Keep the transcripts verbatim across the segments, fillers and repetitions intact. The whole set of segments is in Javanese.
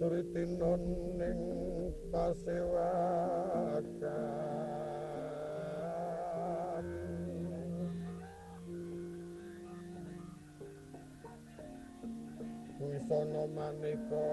Suritina ning pasewakan wisana maneka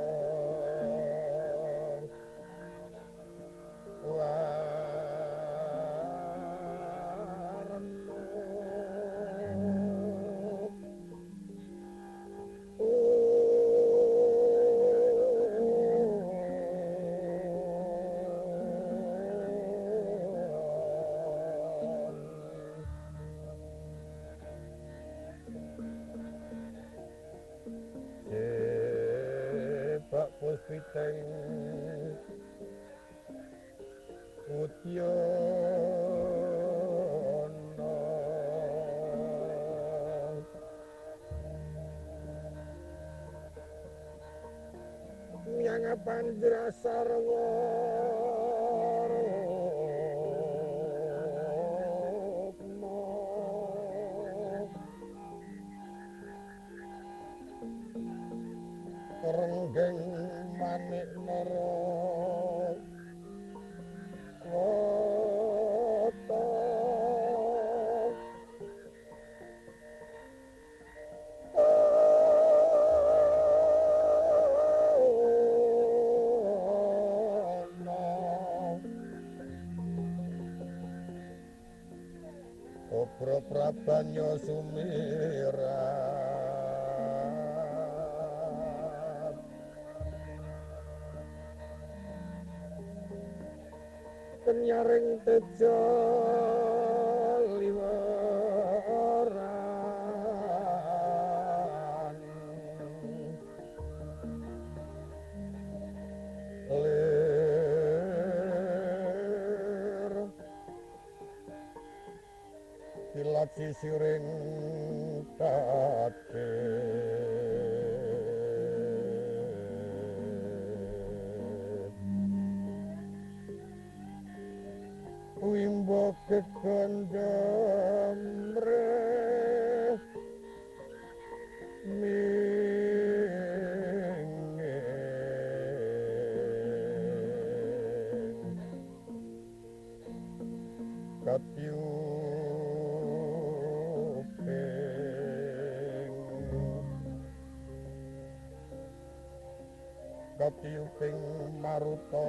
Puspiteng Utyana Yang Pandrasarwa Renggeng manik nara wata Obro Prabanya Sumirat Kenyaring tejo liwaran lir kilat sisiring kate Wimbo kekondamre mingin katiuping katiuping maruta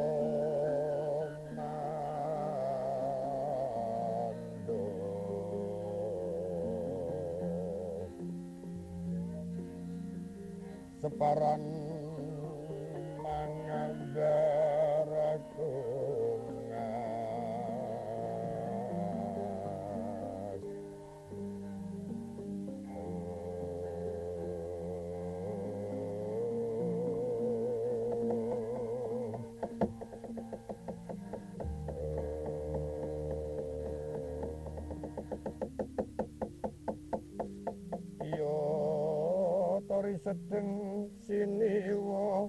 separan manganggaraku ngas yo tori sedeng siniwa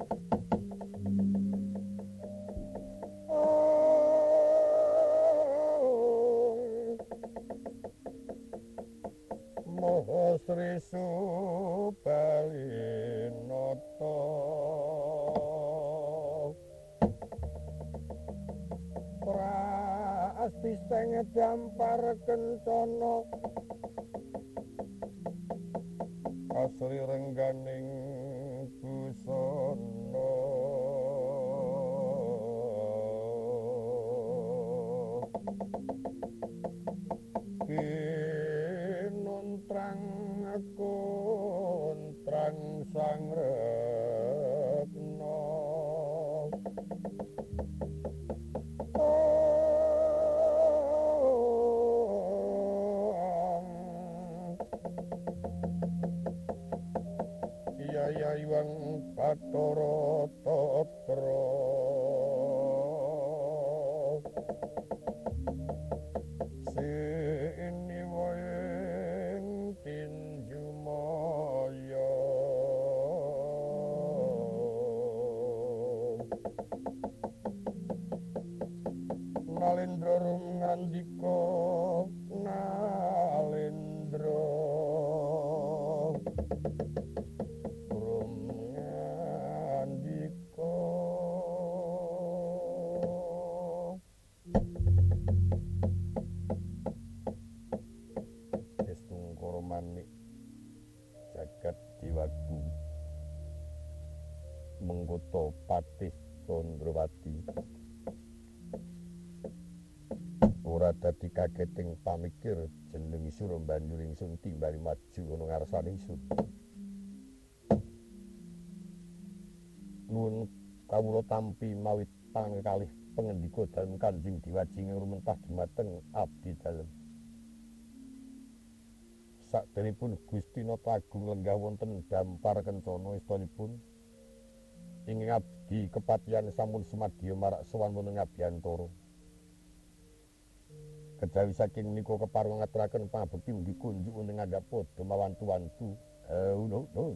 Moho Sri Subalinoto Prasti seng dampar kencana asri rengganing busana kinuntrang kontrang sang retna Yaya Iwang Bathara Tatra Siniwaing Tinjumaya Nalendra ngandika Nalendra ngandika manik jagat diwagu mengkoto patih Condrawati ora dadi kageting pamikir jeneng isura banjur ingsun timbali maju ana ngarsaning ingsun nuwun kawula tampi mawit pangekalih pangendika dalem Kanjeng Diwaji ing rumentah dumateng abdi dalem sakderengipun Gusti Nata Agung lenggah wonten dampar kencana istanipun ing abdi kepatihan sampun sumadya marak sowan wonten Abiyantara kejawi saking menika kepareng ngaturaken pangabekti mugi kunjuk wonten ngandhap padha mawantu-wantu nuhun nuhun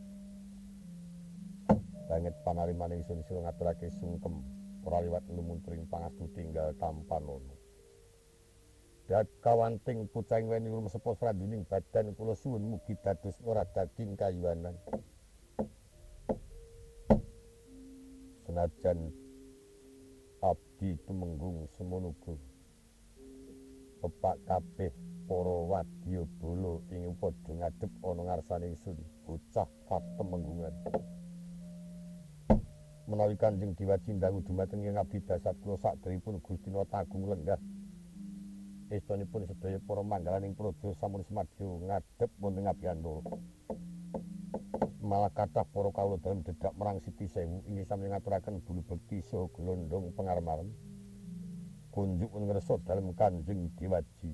banget panarimaning ingsun sira ngaturake sungkem ora liwat lumunturing pangastu tinggal tampanono dat kawanting pucang weni rumesepa sranduning badan kula suwun mugi dados ora daging kayuanan senajan abdi tumenggung semono pepak kabeh para wadya bala ing padha ngadhep ana ngarsaning ingsun bocah patemenggungan menawi Kanjeng Diwaji ndang dumateng ing abdi dasar kula sakderengipun Gusti Nata Agung lenggah estanipun sedaya para manggalaning praja sampun semadya ngadhep wonten Abiyantara malah kathah para kawula dalem dedak merang Siti Sewu inggih sami ngaturaken bulu bekti saha glondhong pangarep-arep kunjuk ngersa dalem Kanjeng Diwaji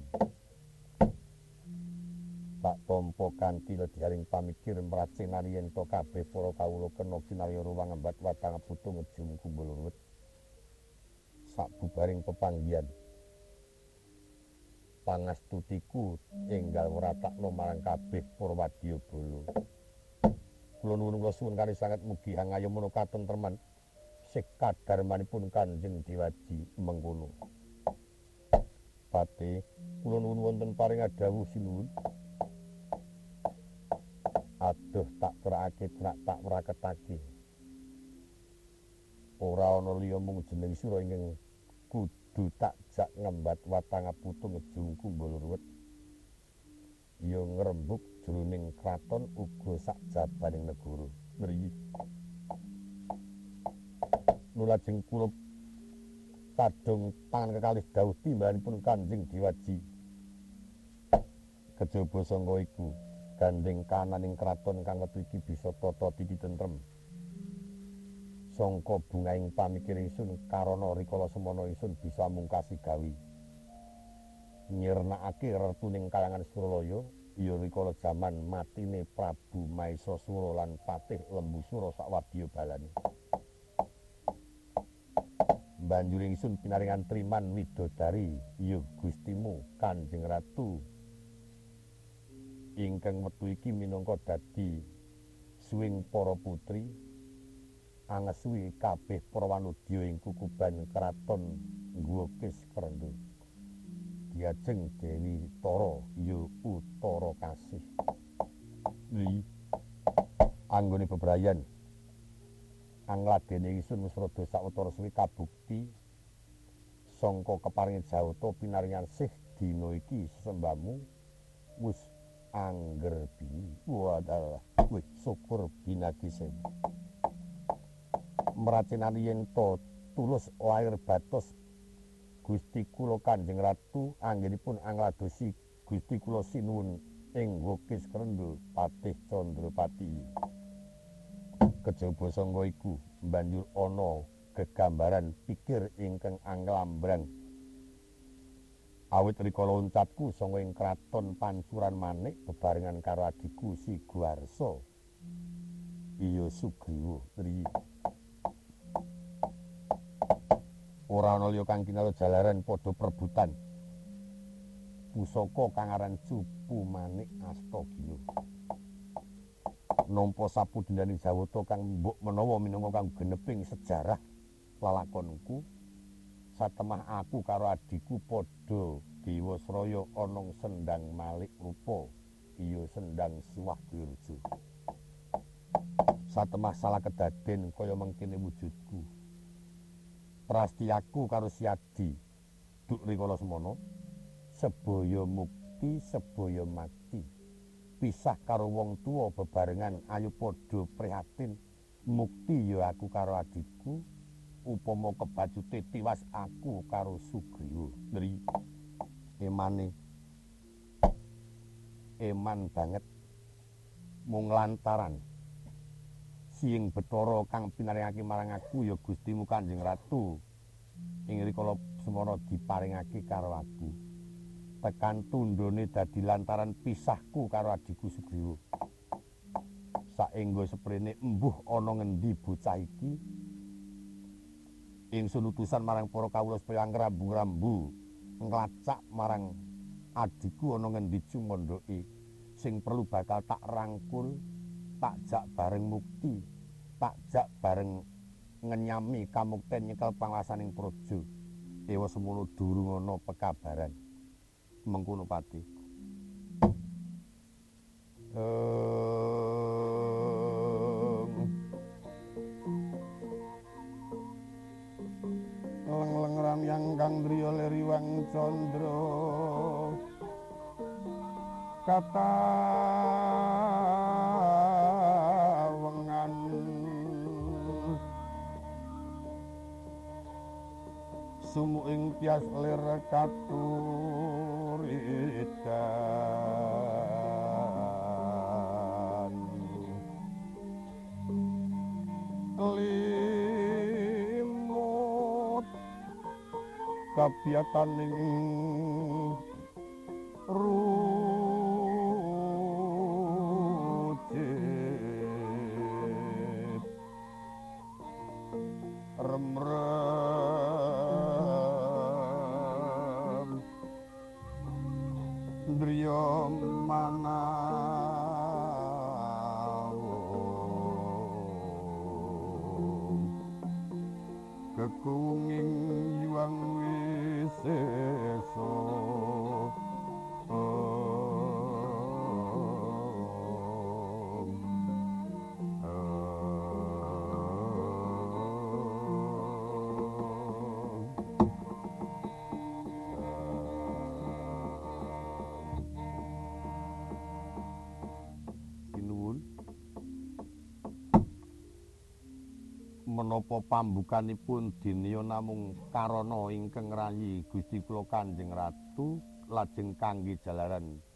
tak tampa kanthi ledharing pamikir mracenani yen to kabeh para kawula kena kinarya wangembat watang putu ngejum kumbul ruwet sabubaring pepanggihan pangastutiku enggal wratakna marang kabeh para wadya bala kula nuwun kula suwun kali sanget mugi hangayom menawa katentreman sekadarmanipun Kanjeng Diwaji mengkono pate kula nuwun wonten paring adhawuh sinuwun aduh tak terakake trak tak mraketake ora ana liya mung jeneng sira ingkang kudu tak jak ngembat watang putu ngejung kumbul ruwet ya ngrembug jroning kraton uga sak jabaning negara mriki nulajeng kula kadung tangan kekalih dawuh timbalanipun Kanjeng Diwaji kejaba sangka iku gandeng kananing kraton kang wektu iki bisa tata titi tentrem sangka bungahing pamikir ingsun karana rikala semana ingsun bisa mungkasi gawi nyirnakake retuning kalangan Suralaya ya rikala jaman matine Prabu Maesasura lan Patih Lembusura sakwadya balane banjur ingsun pinaringan triman widodari ya Gustimu Kanjeng Ratu ingkang wektu iki minangka dadi suwing para putri angesuwi kabeh para wanudya ing kukuban kraton Gwokis Krendul diajeng Dewi Tara ya Utara Kasih iki anggone bebrayan angladene ingsun wis rada sawetara suwi kabukti sangka keparinge jawata pinaringan sih dina iki sesembahmu wis angger bini wadalah wis syukur binagi sewu mracenani yen to tulus lair batos Gusti kula Kanjeng Ratu anggenipun angladosi Gusti kula sinuwun ing Gwokis Krendul Patih Condrawati kejaba sangka iku banjur ana gegambaran pikir ingkang anglambrang awit rikala uncapku sanga ing kraton Pancuran Manik bebarengan karo adhiku Si Guwarsa iya Sugriwa mriki ora ana liya kang kinala jalaran padha perebutan pusaka kang aran Cupu Manik Astagila nampa sapudinaning jawata kang mbok menawa minangka kang geneping sejarah lalakonku satemah aku karo adhiku padha Dewasraya ana sendang malik rupa iya sendang siwah wirja satemah salah kedaden kaya mengkene wujudku prastiyaku karo Siadi duk rikala semana sebaya mukti sebaya mati pisah karo wong tuwa bebarengan ayo padha prihatin mukti ya aku karo adikku upama kebajute tiwas aku karo Sugriwa ndri emane eman banget mung lantaran siing Bathara kang pinaringake marang aku ya Gustimu Kanjeng Ratu ing rikala semana diparingake karo aku tekan tundhone dadi lantaran pisahku karo adikku Sugriwa saengga seprene embuh ana ngendi bocah iki ingsun utusan marang para kawula supaya ngrambu-rambu nglacak marang adikku ana ngendi cumondoke sing perlu bakal tak rangkul tak jak bareng mukti tak jak bareng ngenyami kamukten nyekel pangawasaning praja ewa semono durung ana pekabaran mengkono pati leng-leng ramyang kang driya leriwang candra kata wengan sumu ing tias lir katuridan limut kabiyataning rujit remrem driya manawung kekunging yuang wiseso menapa pambukanipun diniya namung karana ingkang rayi Gusti kula Kanjeng Ratu lajeng kangge jalaran